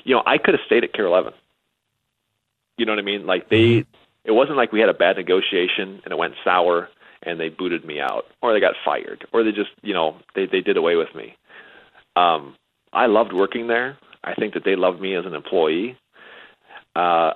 I could have stayed at KARE 11. You know what I mean? Like it wasn't like we had a bad negotiation and it went sour and they booted me out, or they got fired, or they just, they did away with me. I loved working there. I think that they loved me as an employee. I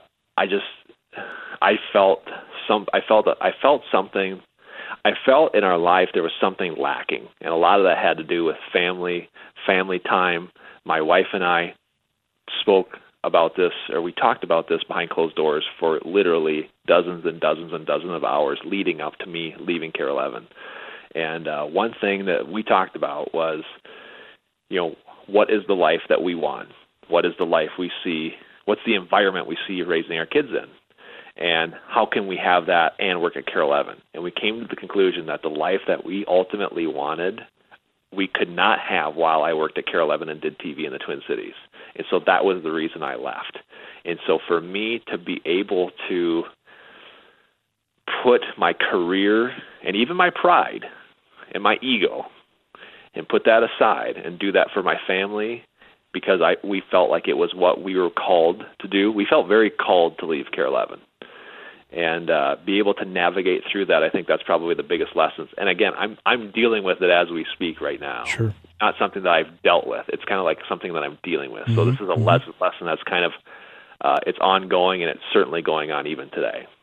felt something. I felt in our life there was something lacking, and a lot of that had to do with family time. My wife and I spoke about this, or we talked about this behind closed doors for literally dozens and dozens and dozens of hours leading up to me leaving KARE 11. And one thing that we talked about was, what is the life that we want? What is the life we see? What's the environment we see raising our kids in? And how can we have that and work at KARE 11? And we came to the conclusion that the life that we ultimately wanted, we could not have while I worked at KARE 11 and did TV in the Twin Cities. And so that was the reason I left. And so for me to be able to put my career and even my pride and my ego and put that aside and do that for my family, because we felt like it was what we were called to do. We felt very called to leave KARE 11. And be able to navigate through that, I think that's probably the biggest lessons. And again, I'm dealing with it as we speak right now. Sure. Not something that I've dealt with. It's kind of like something that I'm dealing with. So this is a lesson that's kind of, it's ongoing, and it's certainly going on even today.